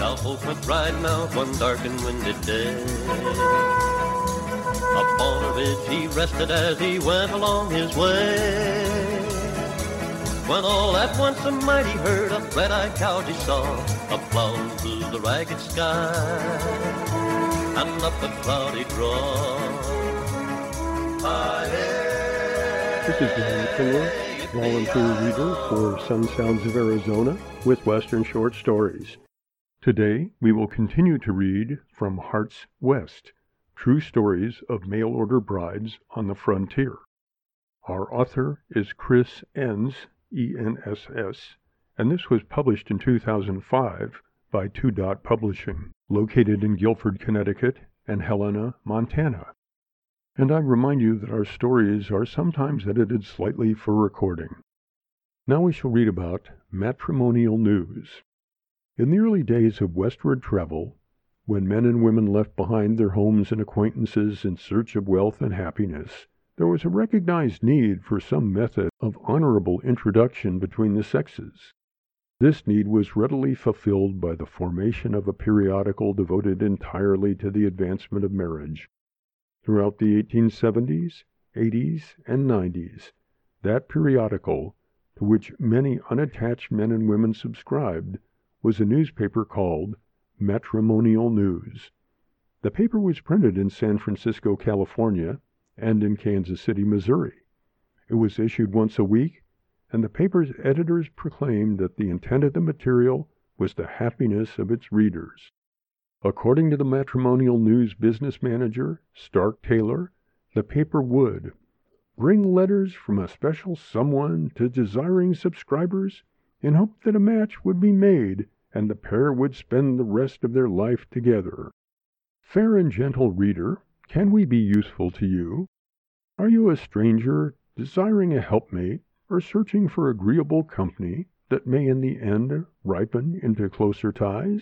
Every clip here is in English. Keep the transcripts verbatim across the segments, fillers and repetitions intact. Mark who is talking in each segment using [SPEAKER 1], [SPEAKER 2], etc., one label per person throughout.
[SPEAKER 1] Cowfolk went riding out one dark and windy day. Upon a ridge he rested as he went along his way. When all at once a mighty herd of red-eyed cows he saw, a plowing through the ragged sky and up the cloudy draw.
[SPEAKER 2] This is Dan Fuller, volunteer reader for Sun Sounds of Arizona with Western Short Stories. Today, we will continue to read from Hearts West, True Stories of Mail-Order Brides on the Frontier. Our author is Chris Enns, E N S S, and this was published in two thousand five by Two Dot Publishing, located in Guilford, Connecticut, and Helena, Montana. And I remind you that our stories are sometimes edited slightly for recording. Now we shall read about matrimonial news. In the early days of westward travel, when men and women left behind their homes and acquaintances in search of wealth and happiness, there was a recognized need for some method of honorable introduction between the sexes. This need was readily fulfilled by the formation of a periodical devoted entirely to the advancement of marriage. Throughout the eighteen seventies, eighties, and nineties, that periodical, to which many unattached men and women subscribed, was a newspaper called Matrimonial News. The paper was printed in San Francisco, California, and in Kansas City, Missouri. It was issued once a week, and the paper's editors proclaimed that the intent of the material was the happiness of its readers. According to the Matrimonial News business manager, Stark Taylor, the paper would bring letters from a special someone to desiring subscribers in hope that a match would be made and the pair would spend the rest of their life together. Fair and gentle reader, can we be useful to you? Are you a stranger, desiring a helpmate, or searching for agreeable company that may in the end ripen into closer ties?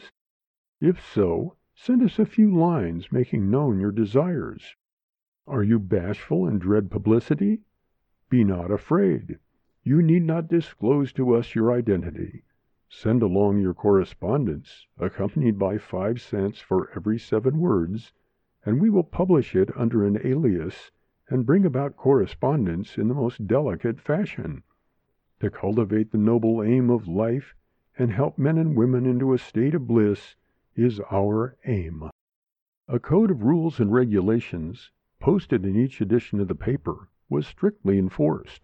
[SPEAKER 2] If so, send us a few lines making known your desires. Are you bashful and dread publicity? Be not afraid. You need not disclose to us your identity. Send along your correspondence, accompanied by five cents for every seven words, and we will publish it under an alias and bring about correspondence in the most delicate fashion. To cultivate the noble aim of life and help men and women into a state of bliss is our aim. A code of rules and regulations, posted in each edition of the paper, was strictly enforced.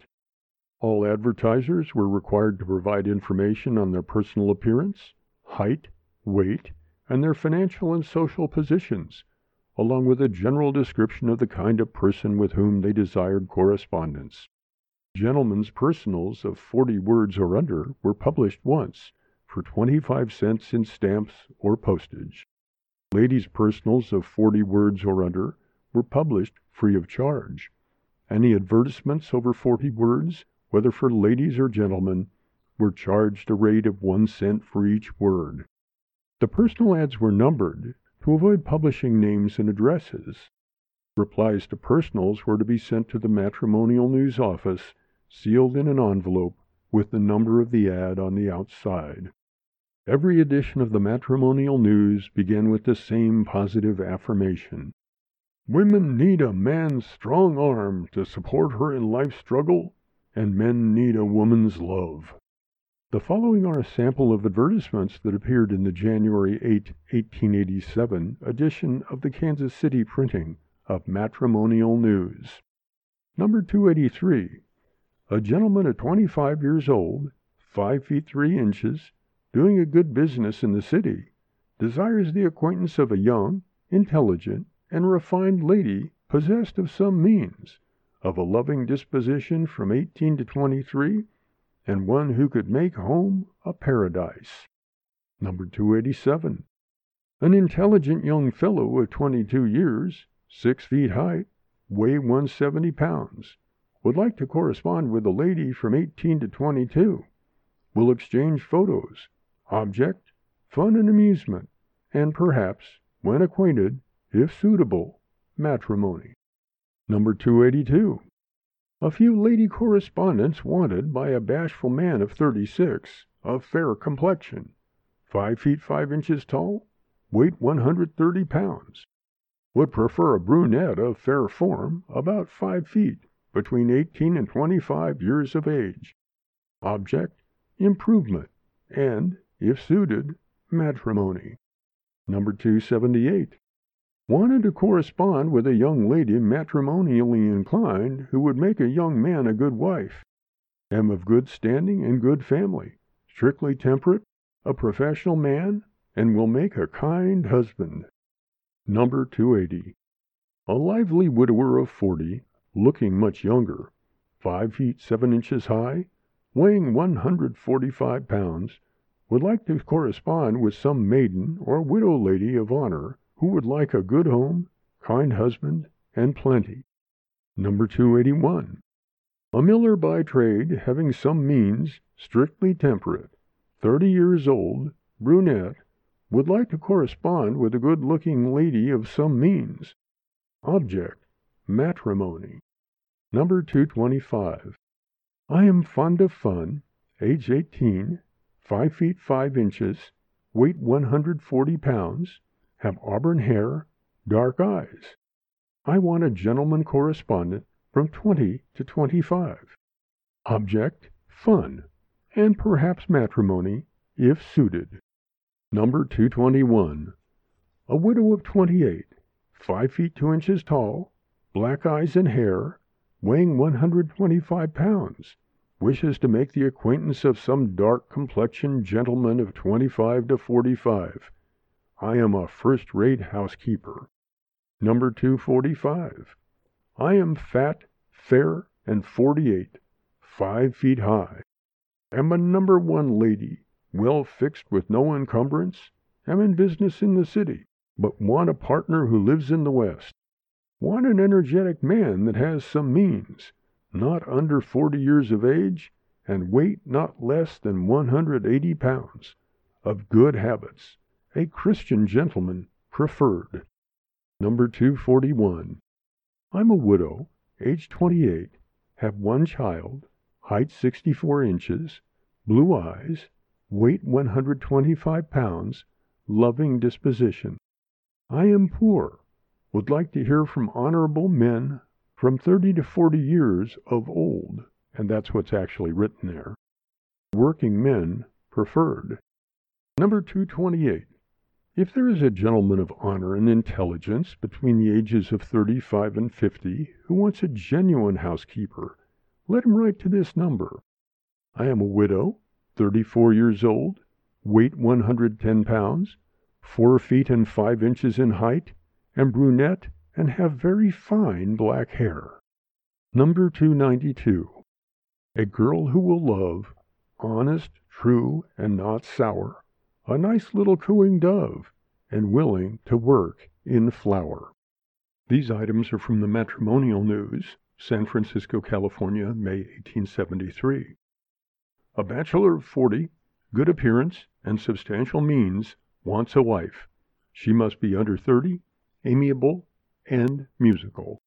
[SPEAKER 2] All advertisers were required to provide information on their personal appearance, height, weight, and their financial and social positions, along with a general description of the kind of person with whom they desired correspondence. Gentlemen's personals of forty words or under were published once, for twenty-five cents in stamps or postage. Ladies' personals of forty words or under were published free of charge. Any advertisements over forty words, whether for ladies or gentlemen, were charged a rate of one cent for each word. The personal ads were numbered to avoid publishing names and addresses. Replies to personals were to be sent to the Matrimonial News office, sealed in an envelope with the number of the ad on the outside. Every edition of the Matrimonial News began with the same positive affirmation. Women need a man's strong arm to support her in life's struggle, and men need a woman's love. The following are a sample of advertisements that appeared in the January eighth, eighteen eighty-seven edition of the Kansas City printing of Matrimonial News. Number two eighty-three. A gentleman at twenty-five years old, five feet three inches, doing a good business in the city, desires the acquaintance of a young, intelligent, and refined lady possessed of some means, of a loving disposition from eighteen to twenty-three, and one who could make home a paradise. Number two eighty-seven. An intelligent young fellow of twenty-two years, six feet height, weigh one hundred seventy pounds, would like to correspond with a lady from eighteen to twenty-two. Will exchange photos, object, fun and amusement, and perhaps, when acquainted, if suitable, matrimony. Number two eighty-two. A few lady correspondents wanted by a bashful man of thirty-six, of fair complexion, five feet five inches tall, weight one hundred thirty pounds. Would prefer a brunette of fair form, about five feet, between eighteen and twenty-five years of age. Object, improvement, and, if suited, matrimony. Number two seventy-eight. Wanted to correspond with a young lady matrimonially inclined who would make a young man a good wife. Am of good standing and good family, strictly temperate, a professional man, and will make a kind husband. Number two eighty. A lively widower of forty, looking much younger, five feet seven inches high, weighing one hundred forty-five pounds, would like to correspond with some maiden or widow lady of honor who would like a good home, kind husband, and plenty. Number two eighty-one. A miller by trade, having some means, strictly temperate, thirty years old, brunette, would like to correspond with a good-looking lady of some means. Object, matrimony. Number two twenty-five. I am fond of fun, age eighteen, five feet five inches, weight one hundred forty pounds, have auburn hair, dark eyes. I want a gentleman correspondent from twenty to twenty-five. Object, fun, and perhaps matrimony, if suited. Number two twenty-one. A widow of twenty-eight, five feet two inches tall, black eyes and hair, weighing one hundred twenty-five pounds, wishes to make the acquaintance of some dark-complexioned gentleman of twenty-five to forty-five. I am a first-rate housekeeper. Number two forty-five. I am fat, fair, and forty-eight, five feet high. Am a number one lady, well fixed with no encumbrance. Am in business in the city, but want a partner who lives in the West. Want an energetic man that has some means, not under forty years of age, and weight not less than one hundred eighty pounds, of good habits, a Christian gentleman preferred. Number two forty-one. I'm a widow, age twenty-eight, have one child, height sixty-four inches, blue eyes, weight one hundred twenty-five pounds, loving disposition. I am poor, would like to hear from honorable men from thirty to forty years of old, and that's what's actually written there. Working men preferred. Number two twenty-eight. If there is a gentleman of honor and intelligence between the ages of thirty-five and fifty who wants a genuine housekeeper, let him write to this number. I am a widow, thirty-four years old, weight one hundred ten pounds, four feet and five inches in height, am brunette, and have very fine black hair. Number two ninety-two. A girl who will love, honest, true, and not sour, a nice little cooing dove, and willing to work in flour. These items are from the Matrimonial News, San Francisco, California, May eighteen seventy-three. A bachelor of forty, good appearance, and substantial means, wants a wife. She must be under thirty, amiable, and musical.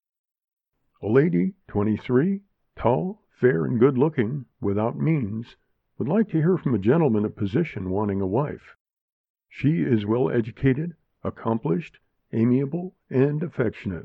[SPEAKER 2] A lady, twenty-three, tall, fair, and good-looking, without means, would like to hear from a gentleman of position wanting a wife. She is well educated, accomplished, amiable, and affectionate.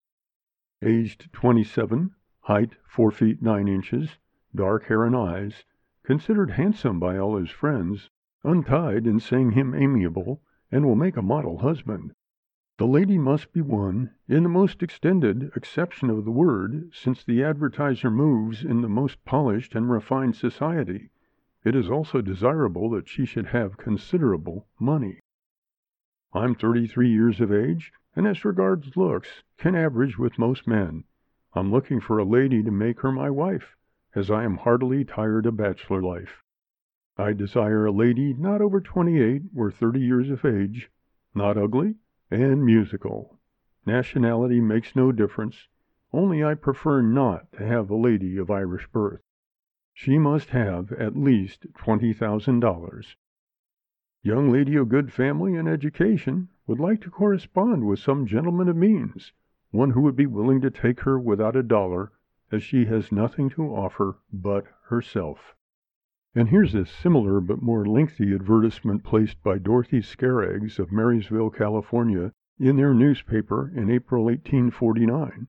[SPEAKER 2] Aged twenty-seven, height four feet nine inches, dark hair and eyes, considered handsome by all his friends, untied in saying him amiable, and will make a model husband. The lady must be one, in the most extended acception of the word, since the advertiser moves in the most polished and refined society. It is also desirable that she should have considerable money. I'm thirty-three years of age, and as regards looks, can average with most men. I'm looking for a lady to make her my wife, as I am heartily tired of bachelor life. I desire a lady not over twenty-eight or thirty years of age, not ugly, and musical. Nationality makes no difference, only I prefer not to have a lady of Irish birth. She must have at least twenty thousand dollars. Young lady of good family and education would like to correspond with some gentleman of means, one who would be willing to take her without a dollar, as she has nothing to offer but herself. And here's a similar but more lengthy advertisement placed by Dorothy Scaraggs of Marysville, California, in their newspaper in April eighteen forty-nine.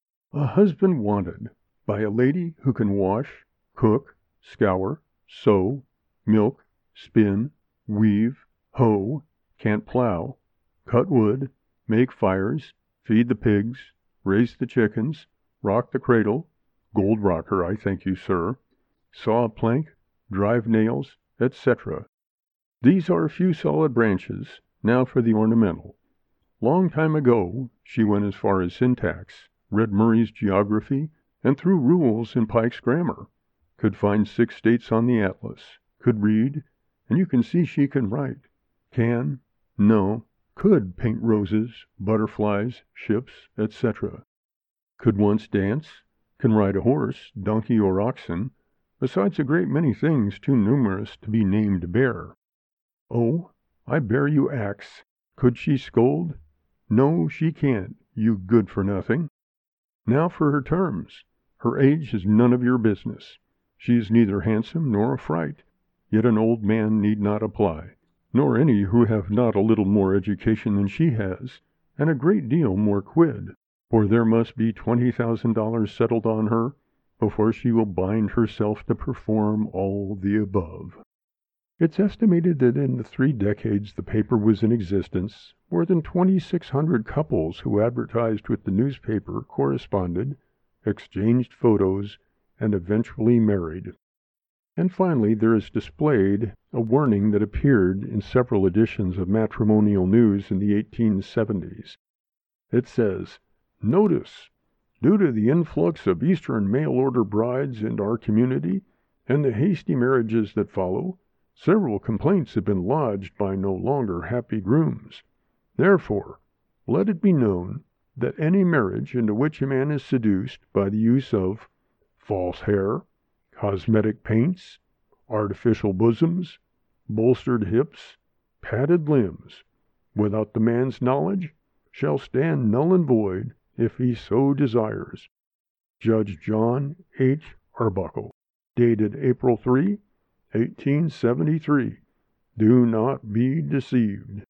[SPEAKER 2] A husband wanted by a lady who can wash, cook, scour, sew, milk, spin, weave, hoe, can't plow, cut wood, make fires, feed the pigs, raise the chickens, rock the cradle, gold rocker, I thank you, sir, saw a plank, drive nails, et cetera. These are a few solid branches. Now for the ornamental. Long time ago, she went as far as syntax, read Murray's geography, and threw rules in Pike's grammar. Could find six states on the atlas. Could read, and you can see she can write. Can, no, could paint roses, butterflies, ships, et cetera. Could once dance, can ride a horse, donkey, or oxen, besides a great many things too numerous to be named bare. Oh, I bear you axe. Could she scold? No, she can't, you good-for-nothing. Now for her terms. Her age is none of your business. She is neither handsome nor a fright, yet an old man need not apply, nor any who have not a little more education than she has, and a great deal more quid, for there must be twenty thousand dollars settled on her before she will bind herself to perform all the above. It's estimated that in the three decades the paper was in existence, more than twenty-six hundred couples who advertised with the newspaper corresponded, exchanged photos, and eventually married. And finally, there is displayed a warning that appeared in several editions of Matrimonial News in the eighteen seventies. It says, "Notice! Due to the influx of Eastern mail-order brides into our community and the hasty marriages that follow, several complaints have been lodged by no longer happy grooms. Therefore, let it be known that any marriage into which a man is seduced by the use of false hair, cosmetic paints, artificial bosoms, bolstered hips, padded limbs, without the man's knowledge, shall stand null and void if he so desires. Judge John H. Arbuckle, dated April third, eighteen seventy-three. Do not be deceived."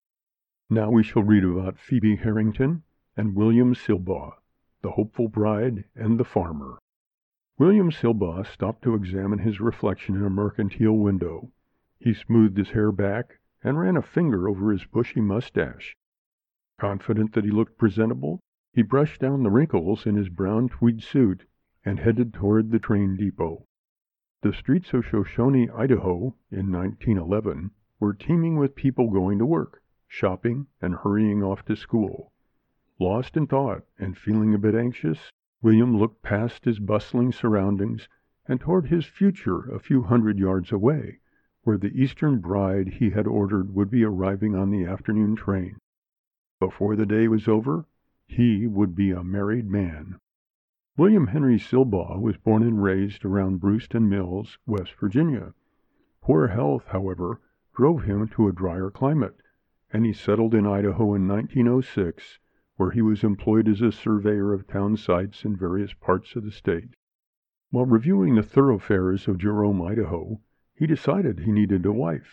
[SPEAKER 2] Now we shall read about Phoebe Harrington and William Silbaugh, the hopeful bride and the farmer. William Silbaugh stopped to examine his reflection in a mercantile window. He smoothed his hair back and ran a finger over his bushy mustache. Confident that he looked presentable, he brushed down the wrinkles in his brown tweed suit and headed toward the train depot. The streets of Shoshone, Idaho, in nineteen eleven, were teeming with people going to work, shopping, and hurrying off to school. Lost in thought and feeling a bit anxious, William looked past his bustling surroundings and toward his future a few hundred yards away, where the Eastern bride he had ordered would be arriving on the afternoon train. Before the day was over, he would be a married man. William Henry Silbaugh was born and raised around Brewston Mills, West Virginia. Poor health, however, drove him to a drier climate, and he settled in Idaho in nineteen oh six, where he was employed as a surveyor of town sites in various parts of the state. While reviewing the thoroughfares of Jerome, Idaho, he decided he needed a wife.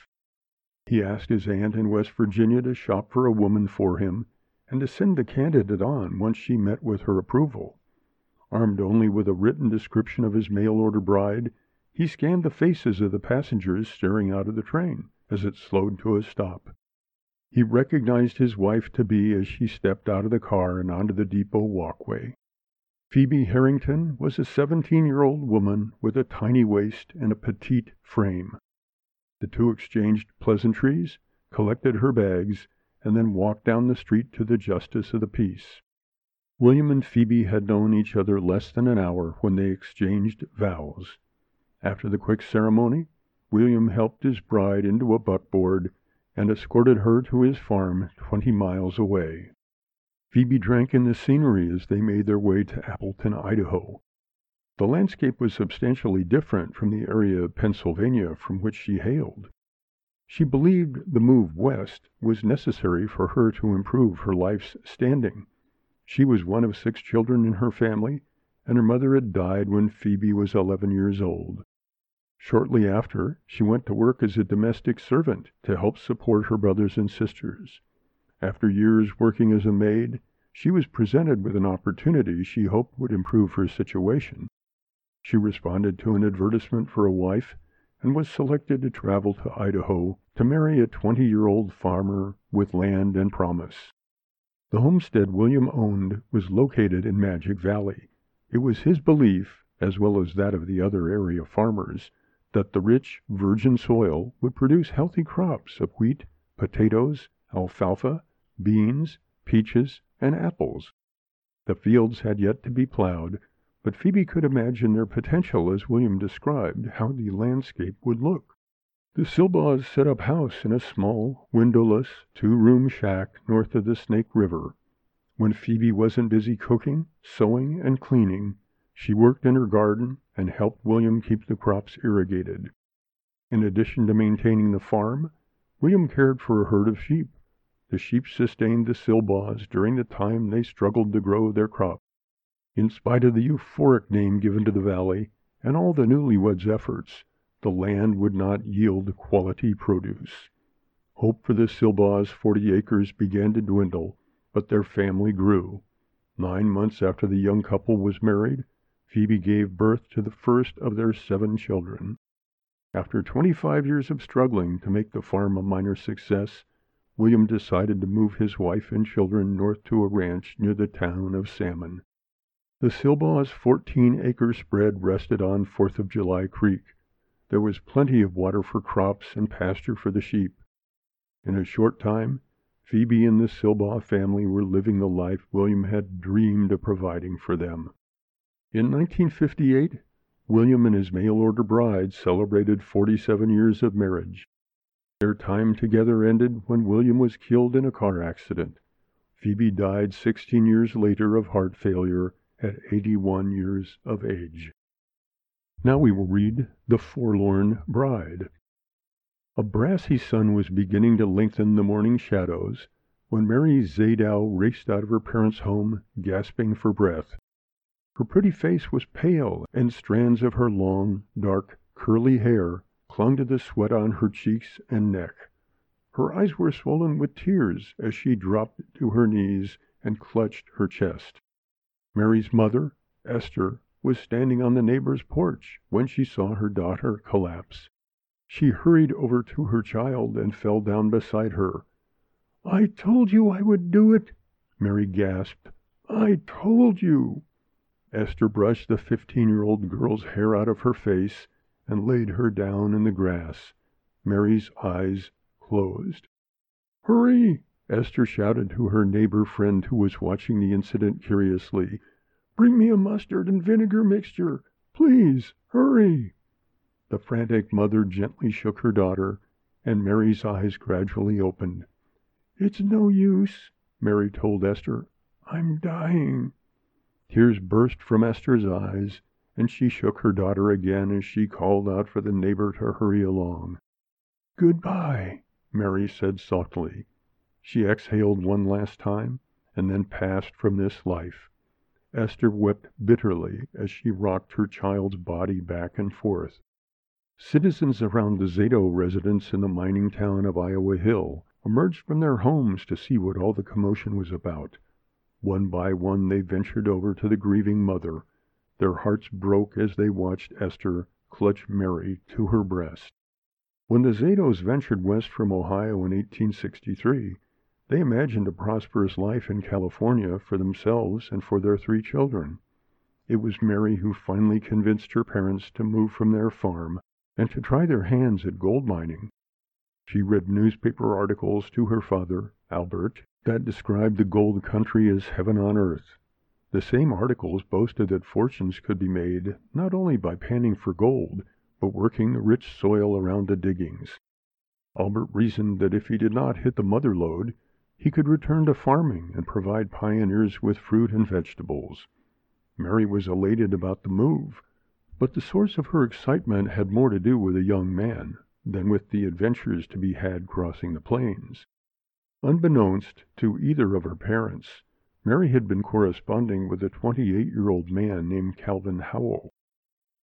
[SPEAKER 2] He asked his aunt in West Virginia to shop for a woman for him and to send the candidate on once she met with her approval. Armed only with a written description of his mail-order bride, he scanned the faces of the passengers staring out of the train as it slowed to a stop. He recognized his wife to be as she stepped out of the car and onto the depot walkway. Phoebe Harrington was a seventeen-year-old woman with a tiny waist and a petite frame. The two exchanged pleasantries, collected her bags, and then walked down the street to the justice of the peace. William and Phoebe had known each other less than an hour when they exchanged vows. After the quick ceremony, William helped his bride into a buckboard and escorted her to his farm twenty miles away. Phoebe drank in the scenery as they made their way to Appleton, Idaho. The landscape was substantially different from the area of Pennsylvania from which she hailed. She believed the move west was necessary for her to improve her life's standing. She was one of six children in her family, and her mother had died when Phoebe was eleven years old. Shortly after, she went to work as a domestic servant to help support her brothers and sisters. After years working as a maid, she was presented with an opportunity she hoped would improve her situation. She responded to an advertisement for a wife and was selected to travel to Idaho to marry a twenty-year-old farmer with land and promise. The homestead William owned was located in Magic Valley. It was his belief, as well as that of the other area farmers, that the rich, virgin soil would produce healthy crops of wheat, potatoes, alfalfa, beans, peaches, and apples. The fields had yet to be plowed, but Phoebe could imagine their potential as William described how the landscape would look. The Silbaws set up house in a small, windowless, two-room shack north of the Snake River. When Phoebe wasn't busy cooking, sewing, and cleaning, she worked in her garden and helped William keep the crops irrigated. In addition to maintaining the farm, William cared for a herd of sheep. The sheep sustained the Silbaws during the time they struggled to grow their crop. In spite of the euphoric name given to the valley and all the newlyweds' efforts, the land would not yield quality produce. Hope for the Silbaws' forty acres began to dwindle, but their family grew. Nine months after the young couple was married, Phoebe gave birth to the first of their seven children. After twenty-five years of struggling to make the farm a minor success, William decided to move his wife and children north to a ranch near the town of Salmon. The Silbaws' fourteen-acre spread rested on Fourth of July Creek. There was plenty of water for crops and pasture for the sheep. In a short time, Phoebe and the Silbaugh family were living the life William had dreamed of providing for them. In nineteen fifty-eight, William and his mail-order bride celebrated forty-seven years of marriage. Their time together ended when William was killed in a car accident. Phoebe died sixteen years later of heart failure at eighty-one years of age. Now we will read The Forlorn Bride. A brassy sun was beginning to lengthen the morning shadows when Mary Zadow raced out of her parents' home, gasping for breath. Her pretty face was pale, and strands of her long, dark, curly hair clung to the sweat on her cheeks and neck. Her eyes were swollen with tears as she dropped to her knees and clutched her chest. Mary's mother, Esther, was standing on the neighbor's porch when she saw her daughter collapse. She hurried over to her child and fell down beside her. "I told you I would do it," Mary gasped. "I told you." Esther brushed the fifteen-year-old girl's hair out of her face and laid her down in the grass. Mary's eyes closed. "Hurry!" Esther shouted to her neighbor friend who was watching the incident curiously. "Bring me a mustard and vinegar mixture. Please, hurry!" The frantic mother gently shook her daughter, and Mary's eyes gradually opened. "It's no use," Mary told Esther. "I'm dying." Tears burst from Esther's eyes, and she shook her daughter again as she called out for the neighbor to hurry along. "Goodbye," Mary said softly. She exhaled one last time, and then passed from this life. Esther wept bitterly as she rocked her child's body back and forth. Citizens around the Zadow residence in the mining town of Iowa Hill emerged from their homes to see what all the commotion was about. One by one they ventured over to the grieving mother. Their hearts broke as they watched Esther clutch Mary to her breast. When the Zadows ventured west from Ohio in eighteen sixty-three, they imagined a prosperous life in California for themselves and for their three children. It was Mary who finally convinced her parents to move from their farm and to try their hands at gold mining. She read newspaper articles to her father, Albert, that described the gold country as heaven on earth. The same articles boasted that fortunes could be made not only by panning for gold, but working the rich soil around the diggings. Albert reasoned that if he did not hit the mother lode, he could return to farming and provide pioneers with fruit and vegetables. Mary was elated about the move, but the source of her excitement had more to do with a young man than with the adventures to be had crossing the plains. Unbeknownst to either of her parents, Mary had been corresponding with a twenty-eight-year-old man named Calvin Howell.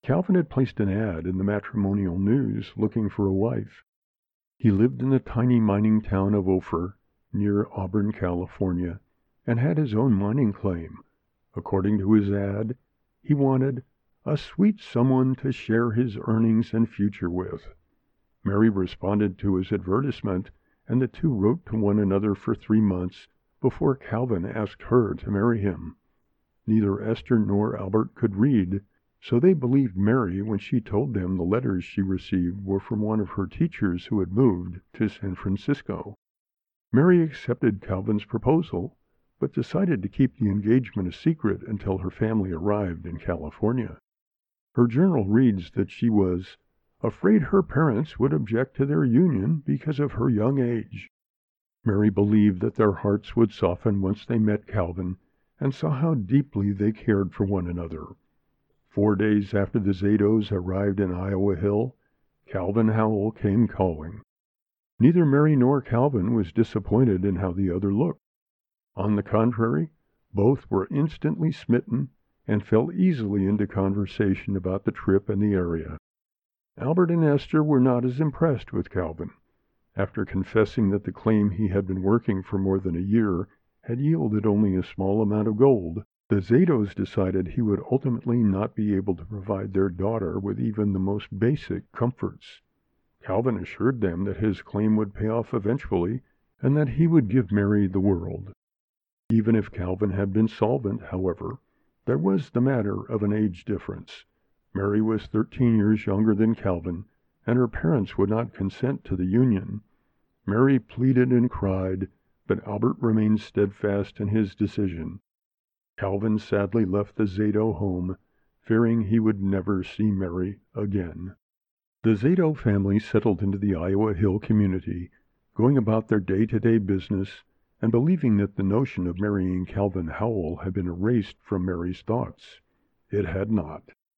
[SPEAKER 2] Calvin had placed an ad in the Matrimonial News looking for a wife. He lived in the tiny mining town of Ophir, near Auburn, California, and had his own mining claim. According to his ad, he wanted a sweet someone to share his earnings and future with. Mary responded to his advertisement, and the two wrote to one another for three months before Calvin asked her to marry him. Neither Esther nor Albert could read, so they believed Mary when she told them the letters she received were from one of her teachers who had moved to San Francisco. Mary accepted Calvin's proposal, but decided to keep the engagement a secret until her family arrived in California. Her journal reads that she was afraid her parents would object to their union because of her young age. Mary believed that their hearts would soften once they met Calvin and saw how deeply they cared for one another. Four days after the Zados arrived in Iowa Hill, Calvin Howell came calling. Neither Mary nor Calvin was disappointed in how the other looked. On the contrary, both were instantly smitten and fell easily into conversation about the trip and the area. Albert and Esther were not as impressed with Calvin. After confessing that the claim he had been working for more than a year had yielded only a small amount of gold, the Zados decided he would ultimately not be able to provide their daughter with even the most basic comforts. Calvin assured them that his claim would pay off eventually and that he would give Mary the world. Even if Calvin had been solvent, however, there was the matter of an age difference. Mary was thirteen years younger than Calvin, and her parents would not consent to the union. Mary pleaded and cried, but Albert remained steadfast in his decision. Calvin sadly left the Zado home, fearing he would never see Mary again. The Zado family settled into the Iowa Hill community, going about their day-to-day business and believing that the notion of marrying Calvin Howell had been erased from Mary's thoughts. It had not.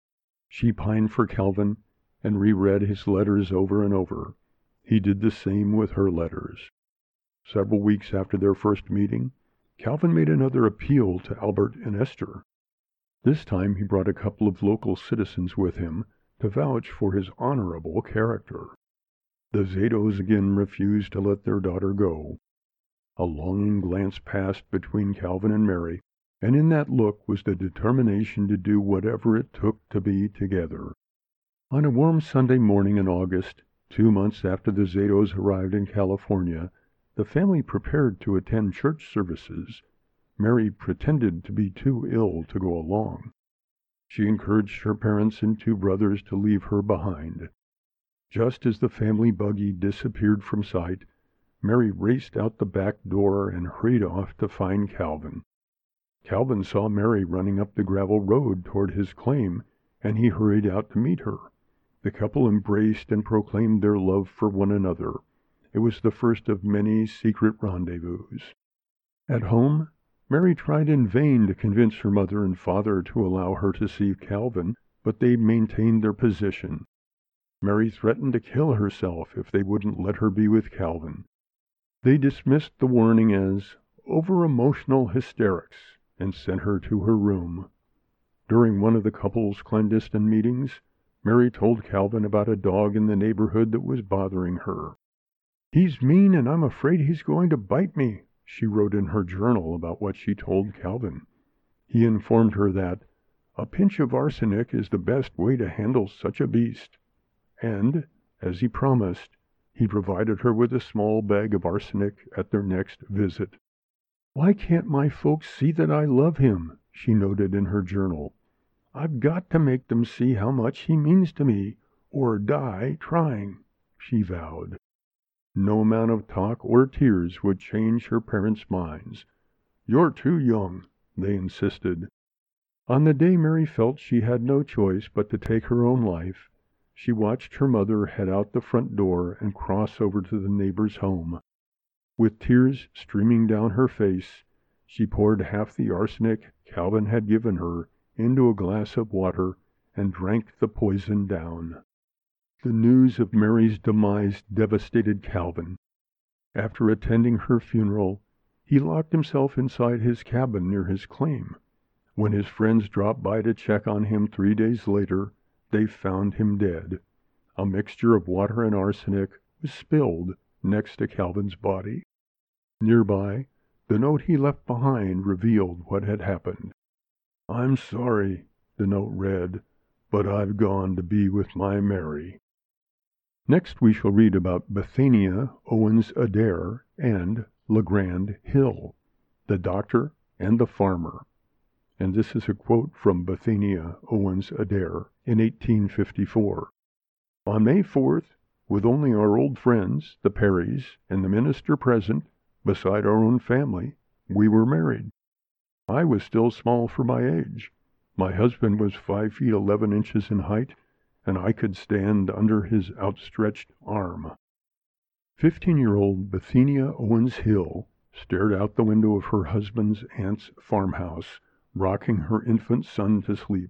[SPEAKER 2] She pined for Calvin and reread his letters over and over. He did the same with her letters. Several weeks after their first meeting, Calvin made another appeal to Albert and Esther. This time he brought a couple of local citizens with him to vouch for his honorable character. The Zados again refused to let their daughter go. A longing glance passed between Calvin and Mary, and in that look was the determination to do whatever it took to be together. On a warm Sunday morning in August, two months after the Zados arrived in California, the family prepared to attend church services. Mary pretended to be too ill to go along. She encouraged her parents and two brothers to leave her behind. Just as the family buggy disappeared from sight, Mary raced out the back door and hurried off to find Calvin. Calvin saw Mary running up the gravel road toward his claim, and he hurried out to meet her. The couple embraced and proclaimed their love for one another. It was the first of many secret rendezvous. At home, Mary tried in vain to convince her mother and father to allow her to see Calvin, but they maintained their position. Mary threatened to kill herself if they wouldn't let her be with Calvin. They dismissed the warning as over-emotional hysterics and sent her to her room. During one of the couple's clandestine meetings, Mary told Calvin about a dog in the neighborhood that was bothering her. "He's mean, and I'm afraid he's going to bite me," she wrote in her journal about what she told Calvin. He informed her that a pinch of arsenic is the best way to handle such a beast. And, as he promised, he provided her with a small bag of arsenic at their next visit. "Why can't my folks see that I love him?" she noted in her journal. "I've got to make them see how much he means to me, or die trying," she vowed. No amount of talk or tears would change her parents' minds. "You're too young," they insisted. On the day Mary felt she had no choice but to take her own life, she watched her mother head out the front door and cross over to the neighbor's home. With tears streaming down her face, she poured half the arsenic Calvin had given her into a glass of water and drank the poison down. The news of Mary's demise devastated Calvin. After attending her funeral, he locked himself inside his cabin near his claim. When his friends dropped by to check on him three days later, they found him dead. A mixture of water and arsenic was spilled next to Calvin's body. Nearby, the note he left behind revealed what had happened. "I'm sorry," the note read, "but I've gone to be with my Mary." Next we shall read about Bithinia Owens Adair and LeGrand Hill, the doctor and the farmer. And this is a quote from Bithinia Owens Adair in eighteen fifty-four. "On May fourth, with only our old friends, the Perrys, and the minister present, beside our own family, we were married. I was still small for my age. My husband was five feet eleven inches in height, and I could stand under his outstretched arm." Fifteen-year-old Bithinia Owens Hill stared out the window of her husband's aunt's farmhouse, rocking her infant son to sleep.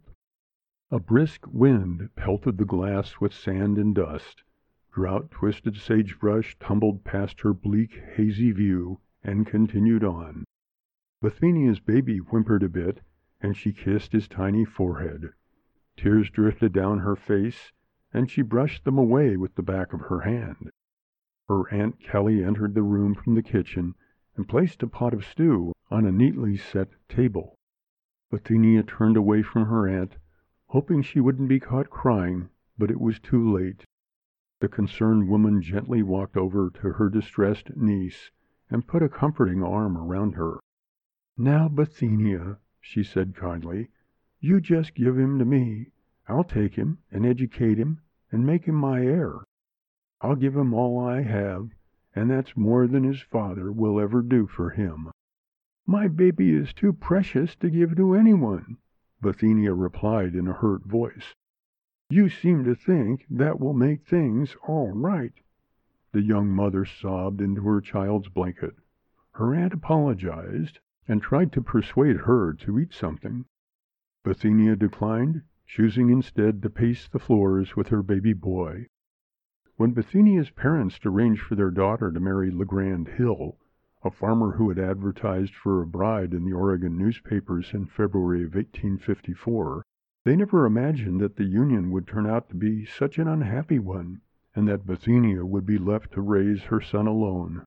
[SPEAKER 2] A brisk wind pelted the glass with sand and dust. Drought-twisted sagebrush tumbled past her bleak, hazy view and continued on. Bithinia's baby whimpered a bit, and she kissed his tiny forehead. Tears drifted down her face, and she brushed them away with the back of her hand. Her Aunt Kelly entered the room from the kitchen and placed a pot of stew on a neatly set table. Bithinia turned away from her aunt, hoping she wouldn't be caught crying, but it was too late. The concerned woman gently walked over to her distressed niece and put a comforting arm around her. "Now, Bithinia," she said kindly, "you just give him to me. I'll take him and educate him and make him my heir. I'll give him all I have, and that's more than his father will ever do for him." "My baby is too precious to give to anyone," Bithinia replied in a hurt voice. "You seem to think that will make things all right." The young mother sobbed into her child's blanket. Her aunt apologized and tried to persuade her to eat something. Bithinia declined, choosing instead to pace the floors with her baby boy. When Bithinia's parents arranged for their daughter to marry LeGrand Hill, a farmer who had advertised for a bride in the Oregon newspapers in February of eighteen fifty-four, they never imagined that the union would turn out to be such an unhappy one, and that Bithinia would be left to raise her son alone.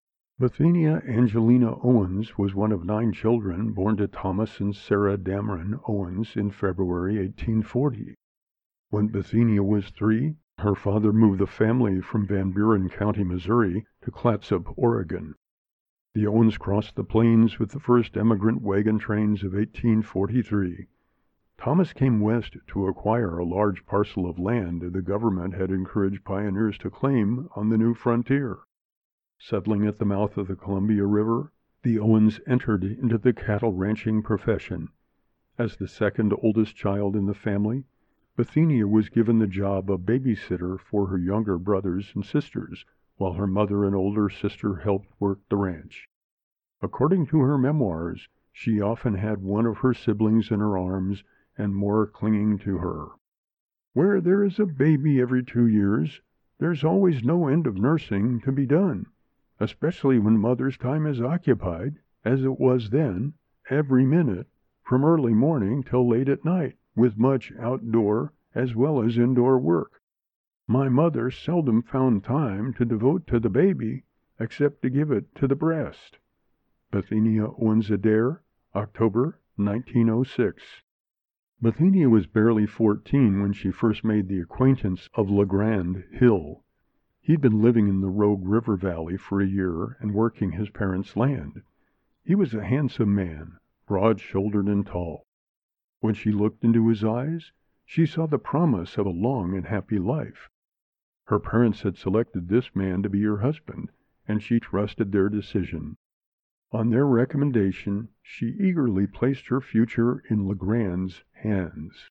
[SPEAKER 2] Bithinia Angelina Owens was one of nine children born to Thomas and Sarah Dameron Owens in February eighteen forty. When Bithinia was three, her father moved the family from Van Buren County, Missouri, to Clatsop, Oregon. The Owens crossed the plains with the first emigrant wagon trains of eighteen forty-three. Thomas came west to acquire a large parcel of land the government had encouraged pioneers to claim on the new frontier. Settling at the mouth of the Columbia River, the Owens entered into the cattle ranching profession. As the second oldest child in the family, Bithinia was given the job of babysitter for her younger brothers and sisters, while her mother and older sister helped work the ranch. According to her memoirs, she often had one of her siblings in her arms and more clinging to her. "Where there is a baby every two years, there's always no end of nursing to be done, especially when mother's time is occupied, as it was then, every minute, from early morning till late at night, with much outdoor as well as indoor work. My mother seldom found time to devote to the baby, except to give it to the breast." Bithinia Owens Adair, October nineteen oh six. Bithinia was barely fourteen when she first made the acquaintance of LeGrand Hill. He'd been living in the Rogue River Valley for a year and working his parents' land. He was a handsome man, broad-shouldered and tall. When she looked into his eyes, she saw the promise of a long and happy life. Her parents had selected this man to be her husband, and she trusted their decision. On their recommendation, she eagerly placed her future in LeGrand's hands.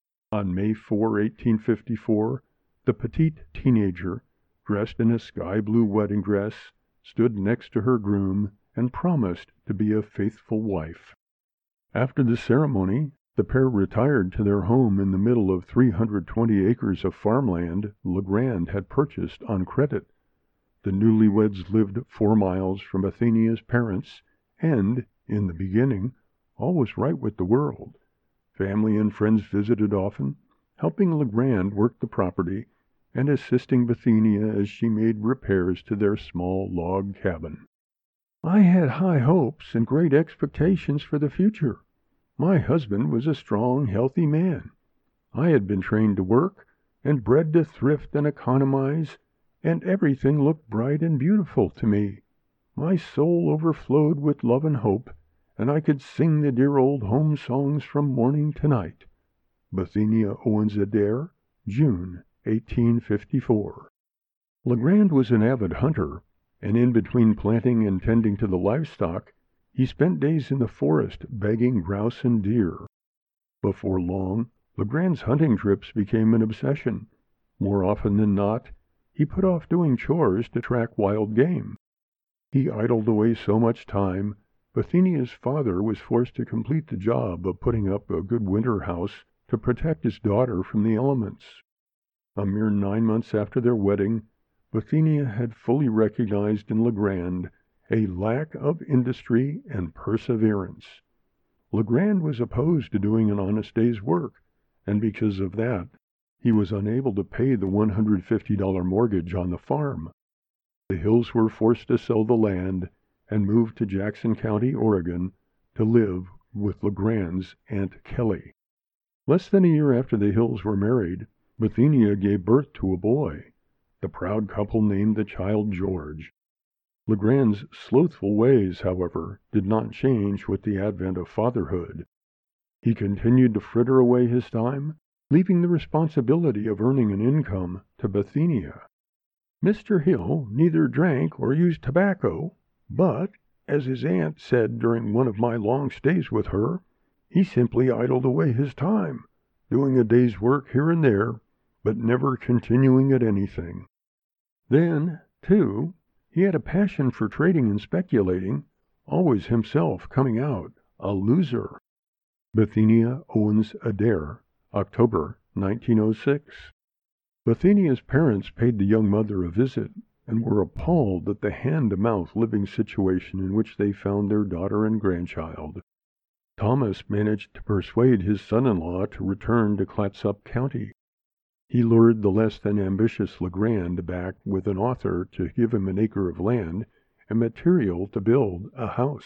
[SPEAKER 2] On May fourth, eighteen fifty-four, the petite teenager, dressed in a sky-blue wedding dress, stood next to her groom and promised to be a faithful wife. After the ceremony, the pair retired to their home in the middle of three hundred twenty acres of farmland LeGrand had purchased on credit. The newlyweds lived four miles from Bithinia's parents, and, in the beginning, all was right with the world. Family and friends visited often, helping Legrand work the property and assisting Bithynia as she made repairs to their small log cabin. I had high hopes and great expectations for the future. My husband was a strong, healthy man. I had been trained to work and bred to thrift and economize, and everything looked bright and beautiful to me. My soul overflowed with love and hope, and I could sing the dear old home songs from morning to night. Bithynia Owens Adair, June eighteen fifty-four. Legrand was an avid hunter, and in between planting and tending to the livestock, he spent days in the forest bagging grouse and deer. Before long, Legrand's hunting trips became an obsession. More often than not, he put off doing chores to track wild game. He idled away so much time, Bithynia's father was forced to complete the job of putting up a good winter house to protect his daughter from the elements. A mere nine months after their wedding, Bithynia had fully recognized in Legrand a lack of industry and perseverance. Legrand was opposed to doing an honest day's work, and because of that, he was unable to pay the one hundred fifty dollars mortgage on the farm. The Hills were forced to sell the land and move to Jackson County, Oregon, to live with Legrand's Aunt Kelly. Less than a year after the Hills were married, Bithynia gave birth to a boy. The proud couple named the child George. Legrand's slothful ways, however, did not change with the advent of fatherhood. He continued to fritter away his time, leaving the responsibility of earning an income to Bithynia. Mister Hill neither drank or used tobacco, but, as his aunt said during one of my long stays with her, he simply idled away his time, doing a day's work here and there, but never continuing at anything. Then, too, he had a passion for trading and speculating, always himself coming out a loser. Bithynia Owens Adair, October nineteen oh six. Bithynia's parents paid the young mother a visit and were appalled at the hand-to-mouth living situation in which they found their daughter and grandchild. Thomas managed to persuade his son-in-law to return to Clatsop County. He lured the less than ambitious Legrand back with an offer to give him an acre of land and material to build a house.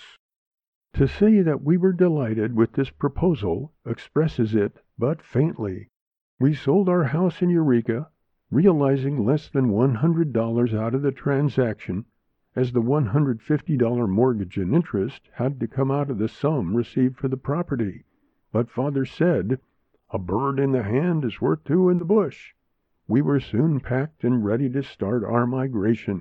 [SPEAKER 2] To say that we were delighted with this proposal expresses it but faintly. We sold our house in Eureka, realizing less than one hundred dollars out of the transaction, as the one hundred fifty dollars mortgage and interest had to come out of the sum received for the property. But Father said, "A bird in the hand is worth two in the bush." We were soon packed and ready to start our migration.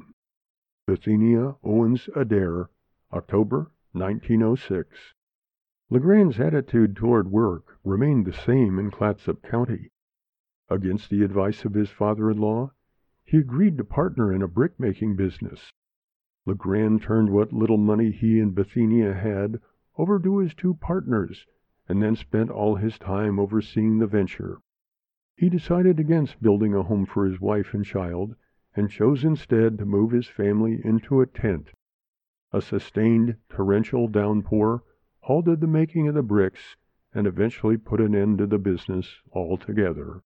[SPEAKER 2] Bithynia Owens Adair, October nineteen oh six. Legrand's attitude toward work remained the same in Clatsop County. Against the advice of his father-in-law, he agreed to partner in a brick-making business. Legrand turned what little money he and Bithynia had over to his two partners, and then spent all his time overseeing the venture. He decided against building a home for his wife and child, and chose instead to move his family into a tent. A sustained torrential downpour halted the making of the bricks and eventually put an end to the business altogether.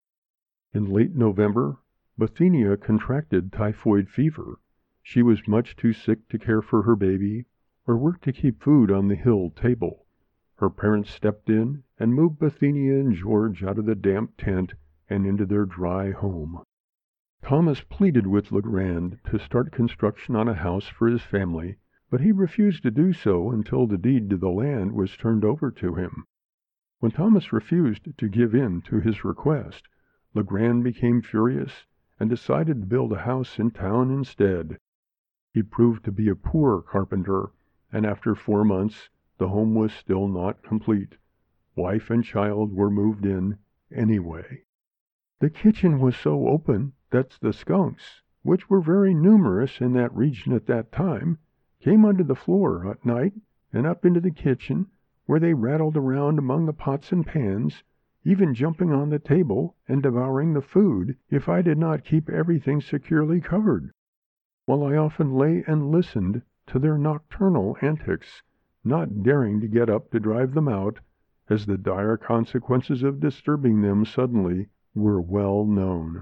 [SPEAKER 2] In late November, Bithynia contracted typhoid fever. She was much too sick to care for her baby or work to keep food on the Hill table. Her parents stepped in and moved Bithynia and George out of the damp tent and into their dry home. Thomas pleaded with Legrand to start construction on a house for his family, but he refused to do so until the deed to the land was turned over to him. When Thomas refused to give in to his request, Legrand became furious and decided to build a house in town instead. He proved to be a poor carpenter, and after four months the home was still not complete. Wife and child were moved in anyway. The kitchen was so open that the skunks, which were very numerous in that region at that time, came under the floor at night and up into the kitchen, where they rattled around among the pots and pans, even jumping on the table and devouring the food if I did not keep everything securely covered. While I often lay and listened to their nocturnal antics, not daring to get up to drive them out, as the dire consequences of disturbing them suddenly were well known.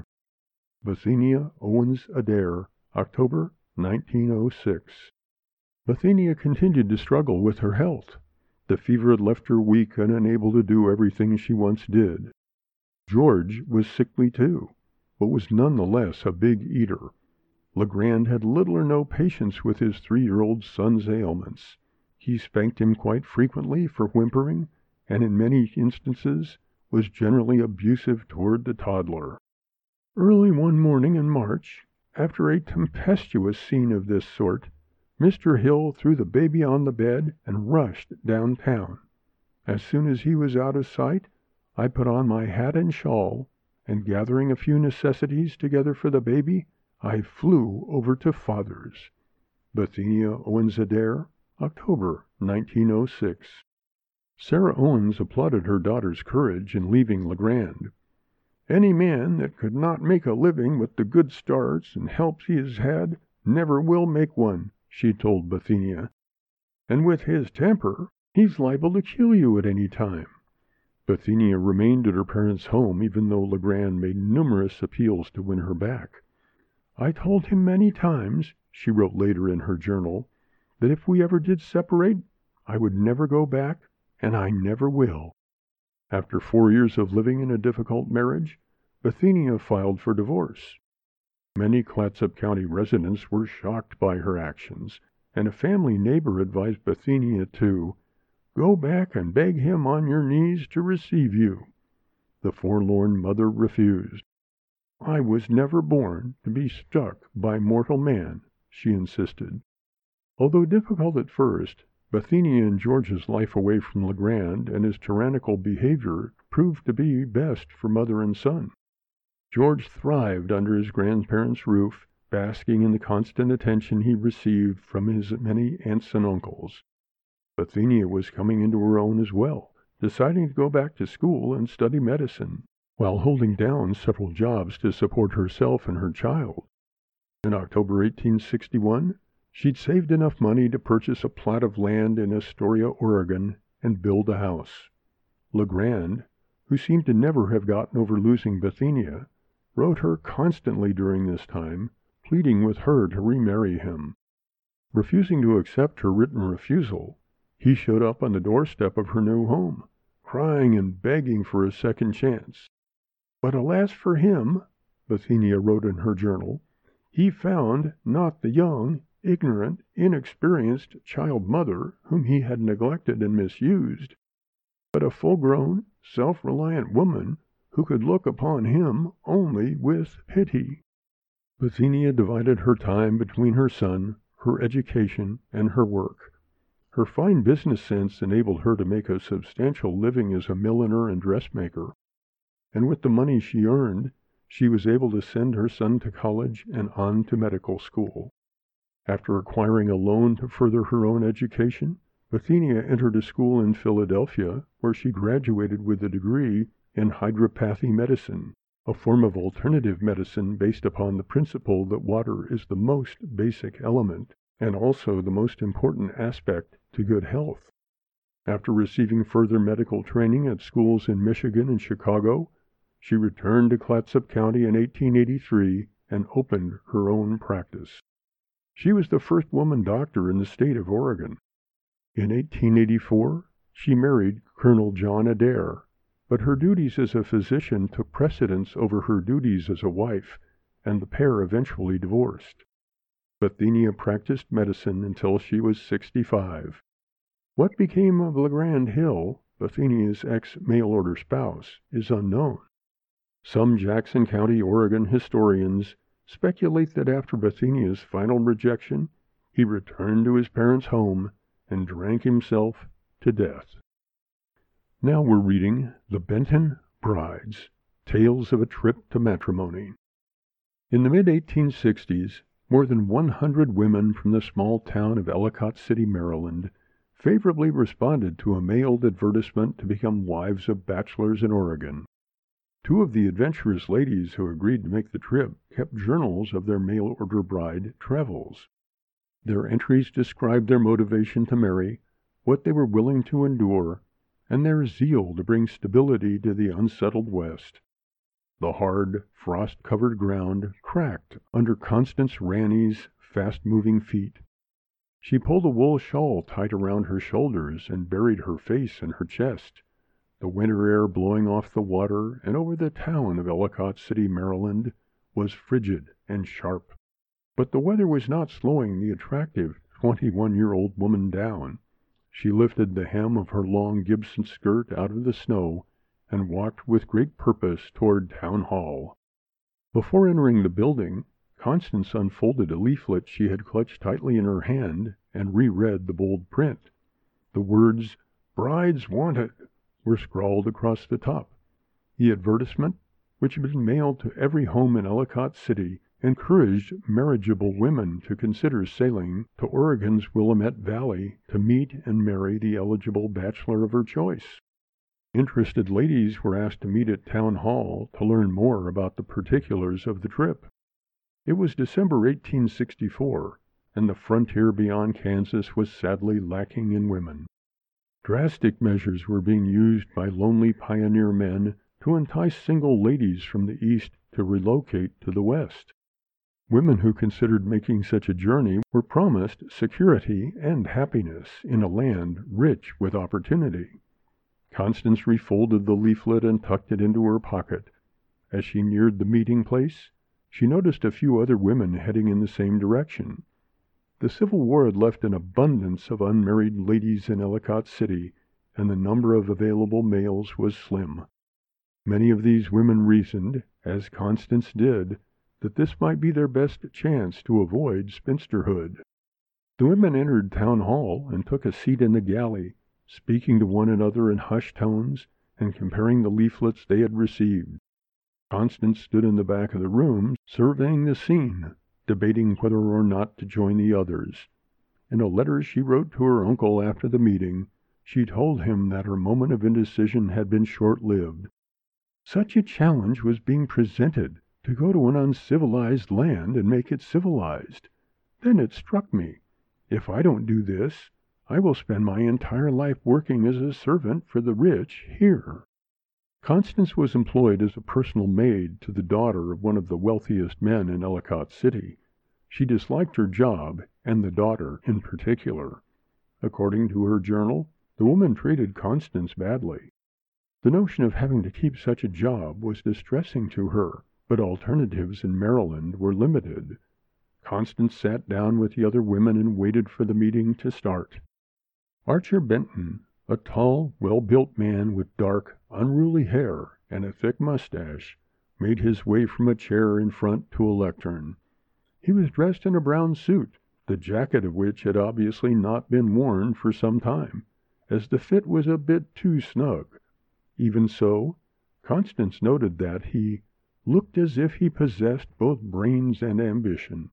[SPEAKER 2] Bithynia Owens Adair, October nineteen oh six. Bithynia continued to struggle with her health. The fever had left her weak and unable to do everything she once did. George was sickly too, but was none the less a big eater. Legrand had little or no patience with his three-year-old son's ailments. He spanked him quite frequently for whimpering, and in many instances was generally abusive toward the toddler. Early one morning in March, after a tempestuous scene of this sort, Mister Hill threw the baby on the bed and rushed downtown. As soon as he was out of sight, I put on my hat and shawl, and gathering a few necessities together for the baby, I flew over to Father's. Bithynia Owens Adair, October nineteen oh six. Sarah Owens applauded her daughter's courage in leaving Legrand. "Any man that could not make a living with the good starts and helps he has had never will make one," she told Bithynia. "And with his temper, he's liable to kill you at any time." Bithynia remained at her parents' home, even though Legrand made numerous appeals to win her back. "I told him many times," she wrote later in her journal, "that if we ever did separate, I would never go back, and I never will." After four years of living in a difficult marriage, Bithynia filed for divorce. Many Clatsop County residents were shocked by her actions, and a family neighbor advised Bithynia to "go back and beg him on your knees to receive you." The forlorn mother refused. "I was never born to be struck by mortal man," she insisted. Although difficult at first, Bithynia and George's life away from Legrand and his tyrannical behavior proved to be best for mother and son. George thrived under his grandparents' roof, basking in the constant attention he received from his many aunts and uncles. Bithynia was coming into her own as well, deciding to go back to school and study medicine, while holding down several jobs to support herself and her child. In October eighteen sixty-one, she'd saved enough money to purchase a plot of land in Astoria, Oregon, and build a house. Legrand, who seemed to never have gotten over losing Bithynia, wrote her constantly during this time, pleading with her to remarry him. Refusing to accept her written refusal, he showed up on the doorstep of her new home, crying and begging for a second chance. But alas for him, Bithynia wrote in her journal, he found not the young, ignorant, inexperienced child mother whom he had neglected and misused, but a full-grown, self-reliant woman who could look upon him only with pity. Bithynia divided her time between her son, her education, and her work. Her fine business sense enabled her to make a substantial living as a milliner and dressmaker, and with the money she earned, she was able to send her son to college and on to medical school. After acquiring a loan to further her own education, Bithynia entered a school in Philadelphia where she graduated with a degree in hydropathy medicine, a form of alternative medicine based upon the principle that water is the most basic element and also the most important aspect to good health. After receiving further medical training at schools in Michigan and Chicago, she returned to Clatsop County in eighteen eighty-three and opened her own practice. She was the first woman doctor in the state of Oregon. In eighteen eighty-four, she married Colonel John Adair, but her duties as a physician took precedence over her duties as a wife, and the pair eventually divorced. Bithynia practiced medicine until she was sixty-five. What became of Legrand Hill, Bithynia's ex-mail-order spouse, is unknown. Some Jackson County, Oregon historians speculate that after Bithynia's final rejection, he returned to his parents' home and drank himself to death. Now we're reading The Benton Brides, Tales of a Trip to Matrimony. In the mid eighteen sixties, more than one hundred women from the small town of Ellicott City, Maryland, favorably responded to a mailed advertisement to become wives of bachelors in Oregon. Two of the adventurous ladies who agreed to make the trip kept journals of their mail-order bride travels. Their entries described their motivation to marry, what they were willing to endure, and their zeal to bring stability to the unsettled West. The hard, frost-covered ground cracked under Constance Ranny's fast-moving feet. She pulled a wool shawl tight around her shoulders and buried her face in her chest. The winter air blowing off the water and over the town of Ellicott City, Maryland, was frigid and sharp. But the weather was not slowing the attractive twenty-one-year-old woman down. She lifted the hem of her long Gibson skirt out of the snow and walked with great purpose toward Town Hall. Before entering the building, Constance unfolded a leaflet she had clutched tightly in her hand and reread the bold print. The words, "Brides Wanted," were scrawled across the top. The advertisement, which had been mailed to every home in Ellicott City, encouraged marriageable women to consider sailing to Oregon's Willamette Valley to meet and marry the eligible bachelor of her choice. Interested ladies were asked to meet at Town Hall to learn more about the particulars of the trip. It was December eighteen sixty-four, and the frontier beyond Kansas was sadly lacking in women. Drastic measures were being used by lonely pioneer men to entice single ladies from the East to relocate to the West. Women who considered making such a journey were promised security and happiness in a land rich with opportunity. Constance refolded the leaflet and tucked it into her pocket. As she neared the meeting place, she noticed a few other women heading in the same direction. The Civil War had left an abundance of unmarried ladies in Ellicott City, and the number of available males was slim. Many of these women reasoned, as Constance did, that this might be their best chance to avoid spinsterhood. The women entered Town Hall and took a seat in the galley, speaking to one another in hushed tones and comparing the leaflets they had received. Constance stood in the back of the room, surveying the scene, debating whether or not to join the others. In a letter she wrote to her uncle after the meeting, she told him that her moment of indecision had been short-lived. Such a challenge was being presented, to go to an uncivilized land and make it civilized. Then it struck me, if I don't do this, I will spend my entire life working as a servant for the rich here. Constance was employed as a personal maid to the daughter of one of the wealthiest men in Ellicott City. She disliked her job, and the daughter in particular. According to her journal, the woman treated Constance badly. The notion of having to keep such a job was distressing to her, but alternatives in Maryland were limited. Constance sat down with the other women and waited for the meeting to start. Archer Benton, a tall, well-built man with dark, unruly hair and a thick mustache, made his way from a chair in front to a lectern. He was dressed in a brown suit, the jacket of which had obviously not been worn for some time, as the fit was a bit too snug. Even so, Constance noted that he looked as if he possessed both brains and ambition.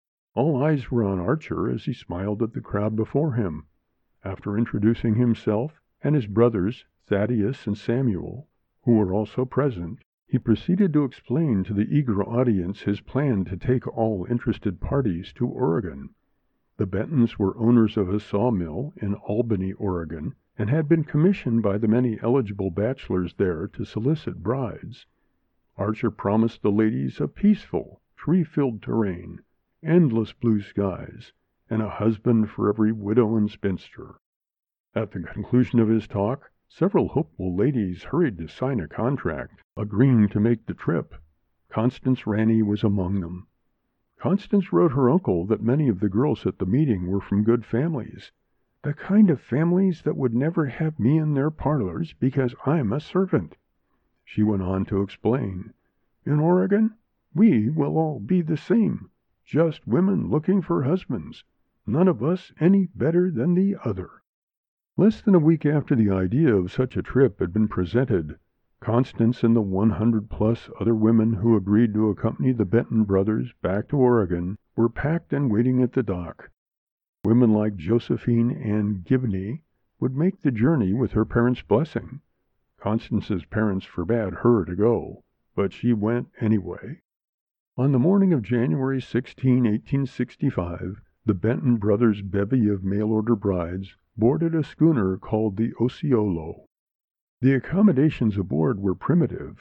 [SPEAKER 2] All eyes were on Archer as he smiled at the crowd before him. After introducing himself and his brothers, Thaddeus and Samuel, who were also present, he proceeded to explain to the eager audience his plan to take all interested parties to Oregon. The Bentons were owners of a sawmill in Albany, Oregon, and had been commissioned by the many eligible bachelors there to solicit brides. Archer promised the ladies a peaceful, tree-filled terrain, endless blue skies, and a husband for every widow and spinster. At the conclusion of his talk, several hopeful ladies hurried to sign a contract, agreeing to make the trip. Constance Ranny was among them. Constance wrote her uncle that many of the girls at the meeting were from good families, the kind of families that would never have me in their parlors because I'm a servant. She went on to explain, in Oregon, we will all be the same, just women looking for husbands, none of us any better than the other. Less than a week after the idea of such a trip had been presented, Constance and the one hundred plus other women who agreed to accompany the Benton brothers back to Oregon were packed and waiting at the dock. Women like Josephine Ann Gibney would make the journey with her parents' blessing. Constance's parents forbade her to go, but she went anyway. On the morning of January sixteenth, eighteen sixty-five, the Benton brothers' bevy of mail-order brides boarded a schooner called the Osceola. The accommodations aboard were primitive.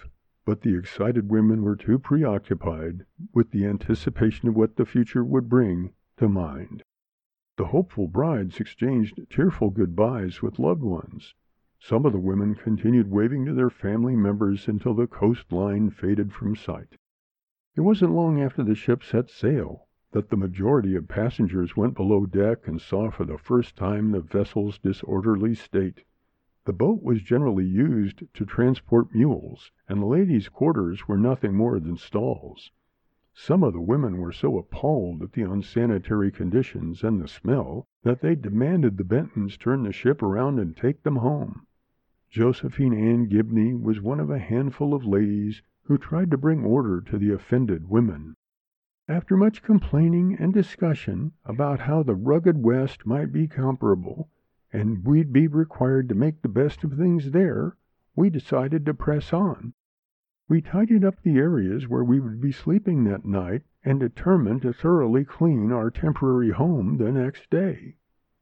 [SPEAKER 2] but the excited women were too preoccupied with the anticipation of what the future would bring to mind. The hopeful brides exchanged tearful goodbyes with loved ones. Some of the women continued waving to their family members until the coastline faded from sight. It wasn't long after the ship set sail that the majority of passengers went below deck and saw for the first time the vessel's disorderly state. The boat was generally used to transport mules, and the ladies' quarters were nothing more than stalls. Some of the women were so appalled at the unsanitary conditions and the smell that they demanded the Bentons turn the ship around and take them home. Josephine Ann Gibney was one of a handful of ladies who tried to bring order to the offended women. After much complaining and discussion about how the rugged West might be comparable, and we'd be required to make the best of things there, we decided to press on. We tidied up the areas where we would be sleeping that night and determined to thoroughly clean our temporary home the next day.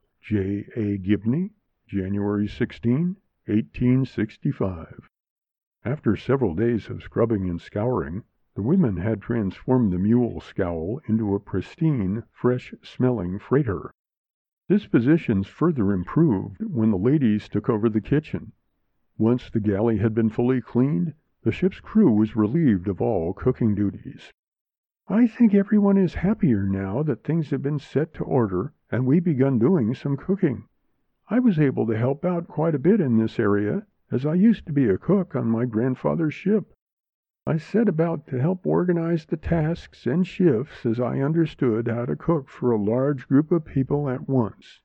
[SPEAKER 2] J. A. Gibney, January sixteenth, eighteen sixty-five. After several days of scrubbing and scouring, the women had transformed the mule scow into a pristine, fresh-smelling freighter. Dispositions further improved when the ladies took over the kitchen. Once the galley had been fully cleaned, the ship's crew was relieved of all cooking duties. I think everyone is happier now that things have been set to order and we've begun doing some cooking. I was able to help out quite a bit in this area, as I used to be a cook on my grandfather's ship. I set about to help organize the tasks and shifts as I understood how to cook for a large group of people at once.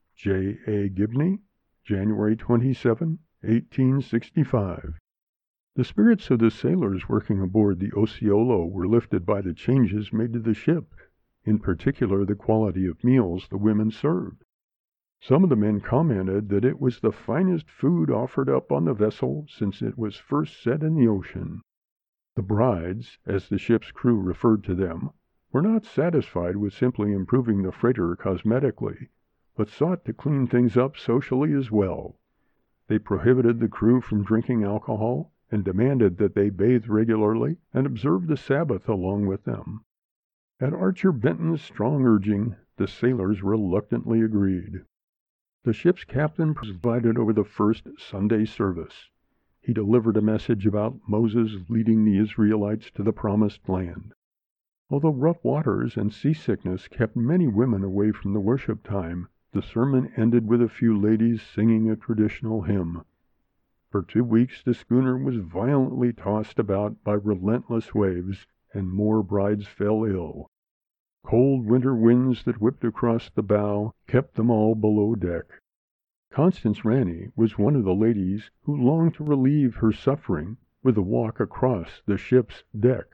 [SPEAKER 2] J. A. Gibney, January twenty-seventh, eighteen sixty-five. The spirits of the sailors working aboard the Osceola were lifted by the changes made to the ship, in particular the quality of meals the women served. Some of the men commented that it was the finest food offered up on the vessel since it was first set in the ocean. The brides, as the ship's crew referred to them, were not satisfied with simply improving the freighter cosmetically, but sought to clean things up socially as well. They prohibited the crew from drinking alcohol and demanded that they bathe regularly and observe the Sabbath along with them. At Archer Benton's strong urging, the sailors reluctantly agreed. The ship's captain presided over the first Sunday service. He delivered a message about Moses leading the Israelites to the Promised Land. Although rough waters and seasickness kept many women away from the worship time, the sermon ended with a few ladies singing a traditional hymn. For two weeks the schooner was violently tossed about by relentless waves, and more brides fell ill. Cold winter winds that whipped across the bow kept them all below deck. Constance Ranney was one of the ladies who longed to relieve her suffering with a walk across the ship's deck.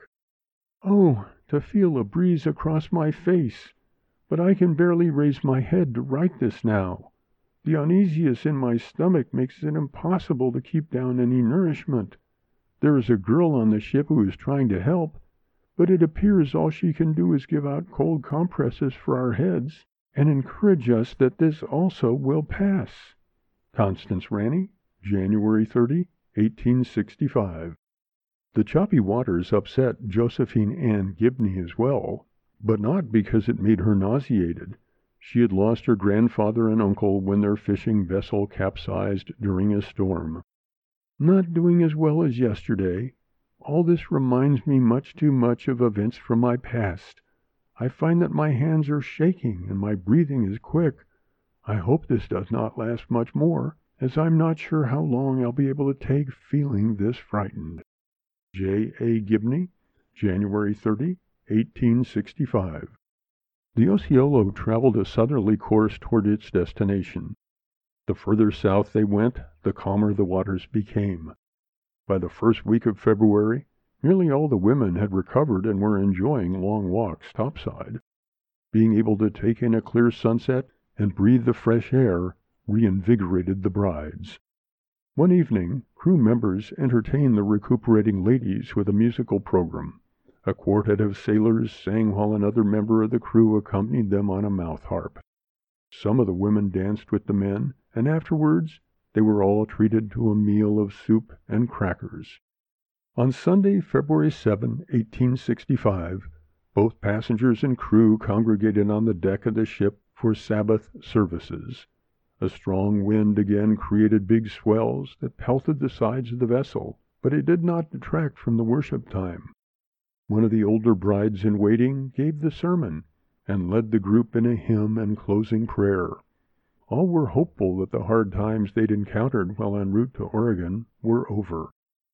[SPEAKER 2] "Oh, to feel a breeze across my face! But I can barely raise my head to write this now. The uneasiness in my stomach makes it impossible to keep down any nourishment. There is a girl on the ship who is trying to help, but it appears all she can do is give out cold compresses for our heads and encourage us that this also will pass." Constance Ranney, January thirtieth, eighteen sixty-five. The choppy waters upset Josephine Ann Gibney as well, but not because it made her nauseated. She had lost her grandfather and uncle when their fishing vessel capsized during a storm. "Not doing as well as yesterday. All this reminds me much too much of events from my past. I find that my hands are shaking and my breathing is quick. I hope this does not last much more, as I'm not sure how long I'll be able to take feeling this frightened." J. A. Gibney, January thirtieth, eighteen sixty-five. The Osceola traveled a southerly course toward its destination. The further south they went, the calmer the waters became. By the first week of February, nearly all the women had recovered and were enjoying long walks topside. Being able to take in a clear sunset and breathe the fresh air reinvigorated the brides. One evening, crew members entertained the recuperating ladies with a musical program. A quartet of sailors sang while another member of the crew accompanied them on a mouth harp. Some of the women danced with the men, and afterwards they were all treated to a meal of soup and crackers. On Sunday, February seventh, eighteen sixty-five, both passengers and crew congregated on the deck of the ship for Sabbath services. A strong wind again created big swells that pelted the sides of the vessel, but it did not detract from the worship time. One of the older brides in waiting gave the sermon and led the group in a hymn and closing prayer. All were hopeful that the hard times they'd encountered while en route to Oregon were over.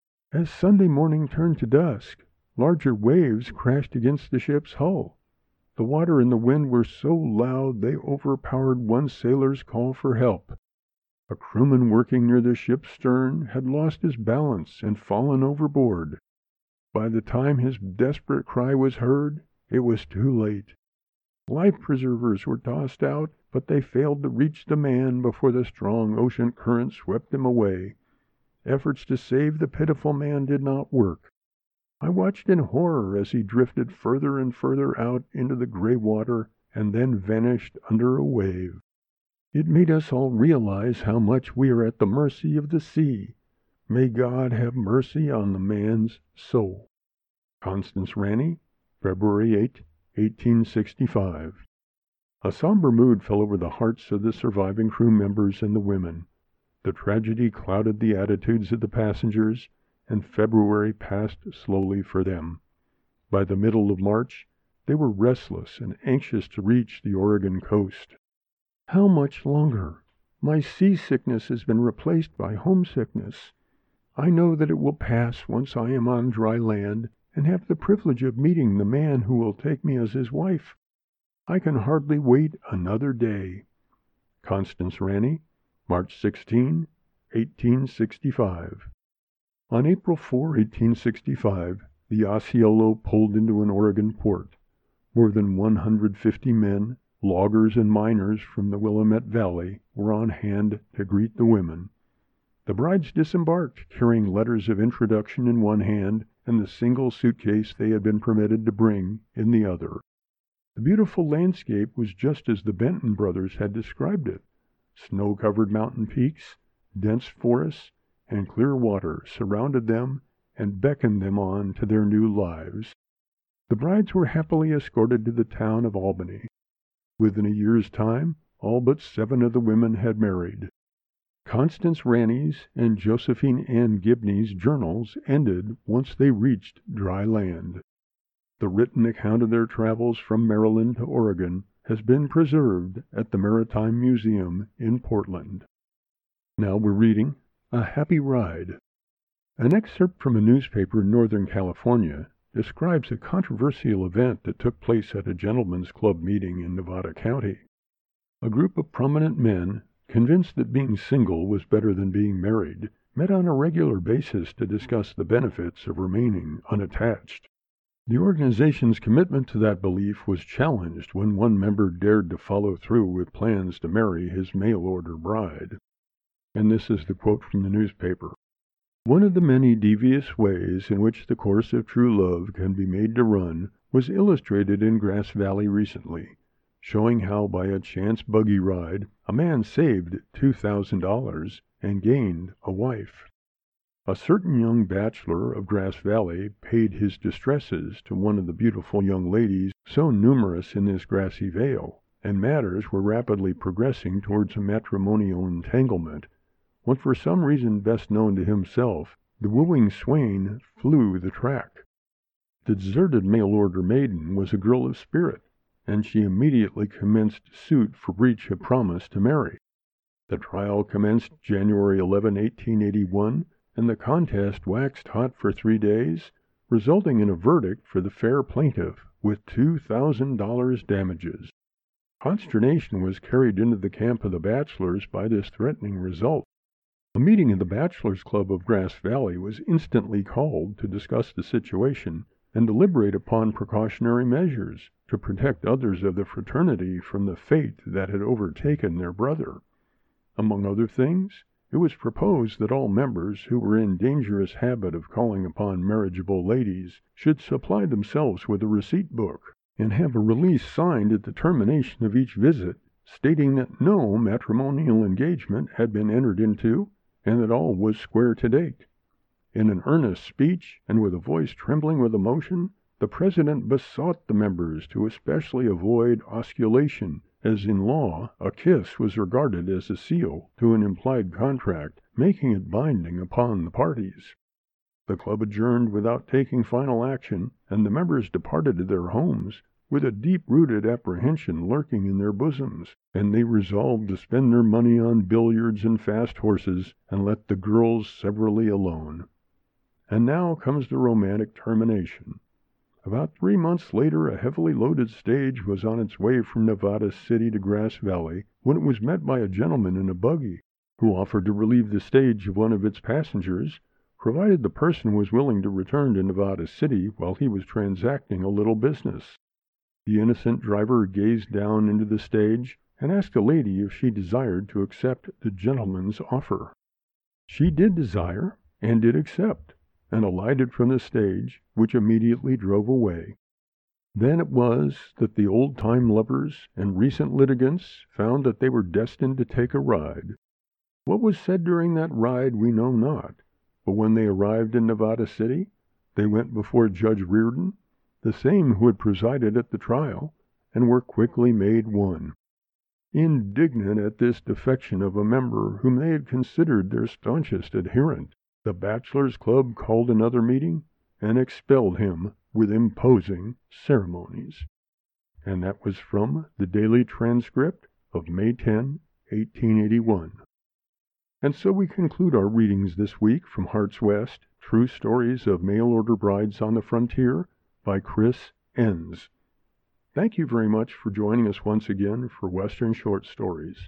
[SPEAKER 2] As Sunday morning turned to dusk, larger waves crashed against the ship's hull. The water and the wind were so loud they overpowered one sailor's call for help. A crewman working near the ship's stern had lost his balance and fallen overboard. By the time his desperate cry was heard, it was too late. Life preservers were tossed out, but they failed to reach the man before the strong ocean current swept him away. Efforts to save the pitiful man did not work. I watched in horror as he drifted further and further out into the gray water and then vanished under a wave. It made us all realize how much we are at the mercy of the sea. May God have mercy on the man's soul. Constance Ranney, February eighth, eighteen sixty-five. A somber mood fell over the hearts of the surviving crew members and the women. The tragedy clouded the attitudes of the passengers, and February passed slowly for them. By the middle of March, they were restless and anxious to reach the Oregon coast. How much longer? My seasickness has been replaced by homesickness. I know that it will pass once I am on dry land and have the privilege of meeting the man who will take me as his wife. I can hardly wait another day. Constance Ranney, March sixteenth, eighteen sixty-five. On April fourth, eighteen sixty-five, the Osceola pulled into an Oregon port. More than one hundred fifty men, loggers and miners from the Willamette Valley, were on hand to greet the women. The brides disembarked, carrying letters of introduction in one hand and the single suitcase they had been permitted to bring in the other. The beautiful landscape was just as the Benton brothers had described it. Snow-covered mountain peaks, dense forests, and clear water surrounded them and beckoned them on to their new lives. The brides were happily escorted to the town of Albany. Within a year's time, all but seven of the women had married. Constance Ranney's and Josephine Ann Gibney's journals ended once they reached dry land. The written account of their travels from Maryland to Oregon has been preserved at the Maritime Museum in Portland. Now we're reading A Happy Ride. An excerpt from a newspaper in Northern California describes a controversial event that took place at a gentlemen's club meeting in Nevada County. A group of prominent men, convinced that being single was better than being married, met on a regular basis to discuss the benefits of remaining unattached. The organization's commitment to that belief was challenged when one member dared to follow through with plans to marry his mail-order bride. And this is the quote from the newspaper. One of the many devious ways in which the course of true love can be made to run was illustrated in Grass Valley recently, showing how by a chance buggy ride a man saved two thousand dollars and gained a wife. A certain young bachelor of Grass Valley paid his distresses to one of the beautiful young ladies so numerous in this grassy vale, and matters were rapidly progressing towards a matrimonial entanglement, when for some reason best known to himself, the wooing swain flew the track. The deserted mail-order maiden was a girl of spirit, and she immediately commenced suit for breach of promise to marry. The trial commenced January eleventh, eighteen eighty-one, and the contest waxed hot for three days, resulting in a verdict for the fair plaintiff with two thousand dollars damages. Consternation was carried into the camp of the bachelors by this threatening result. A meeting of the Bachelors' Club of Grass Valley was instantly called to discuss the situation and deliberate upon precautionary measures to protect others of the fraternity from the fate that had overtaken their brother. Among other things, it was proposed that all members who were in dangerous habit of calling upon marriageable ladies should supply themselves with a receipt book and have a release signed at the termination of each visit, stating that no matrimonial engagement had been entered into and that all was square to date. In an earnest speech, and with a voice trembling with emotion, the President besought the members to especially avoid osculation, as in law a kiss was regarded as a seal to an implied contract, making it binding upon the parties. The club adjourned without taking final action, and the members departed to their homes with a deep-rooted apprehension lurking in their bosoms, and they resolved to spend their money on billiards and fast horses, and let the girls severally alone. And now comes the romantic termination. About three months later, a heavily loaded stage was on its way from Nevada City to Grass Valley when it was met by a gentleman in a buggy, who offered to relieve the stage of one of its passengers, provided the person was willing to return to Nevada City while he was transacting a little business. The innocent driver gazed down into the stage and asked a lady if she desired to accept the gentleman's offer. She did desire, and did accept, and alighted from the stage, which immediately drove away. Then it was that the old-time lovers and recent litigants found that they were destined to take a ride. What was said during that ride we know not, but when they arrived in Nevada City, they went before Judge Reardon, the same who had presided at the trial, and were quickly made one. Indignant at this defection of a member whom they had considered their staunchest adherent, the Bachelors' Club called another meeting and expelled him with imposing ceremonies. And that was from the Daily Transcript of May tenth, eighteen eighty-one. And so we conclude our readings this week from Hearts West, True Stories of Mail-Order Brides on the Frontier by Chris Enns. Thank you very much for joining us once again for Western Short Stories.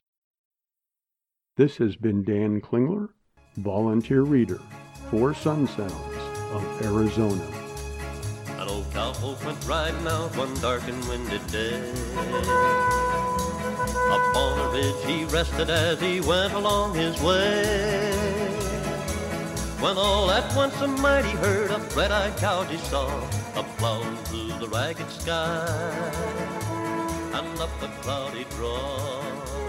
[SPEAKER 2] This has been Dan Klingler, volunteer reader for Sun Sounds of Arizona.
[SPEAKER 1] An old cowpoke went riding out one dark and windy day. Up on a ridge he rested as he went along his way, when all at once a mighty herd of red-eyed cows he saw, a plowing through the ragged sky and up a cloudy draw.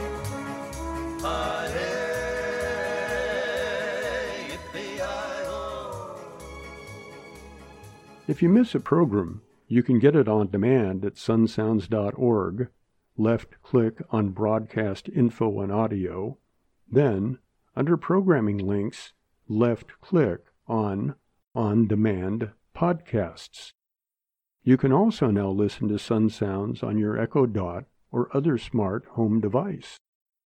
[SPEAKER 1] Hi-hey, yippee-hi-ho.
[SPEAKER 2] If you miss a program, you can get it on demand at sun sounds dot org. Left-click on Broadcast Info and Audio. Then, under Programming Links, left-click on On Demand Podcasts. You can also now listen to Sun Sounds on your Echo Dot or other smart home device.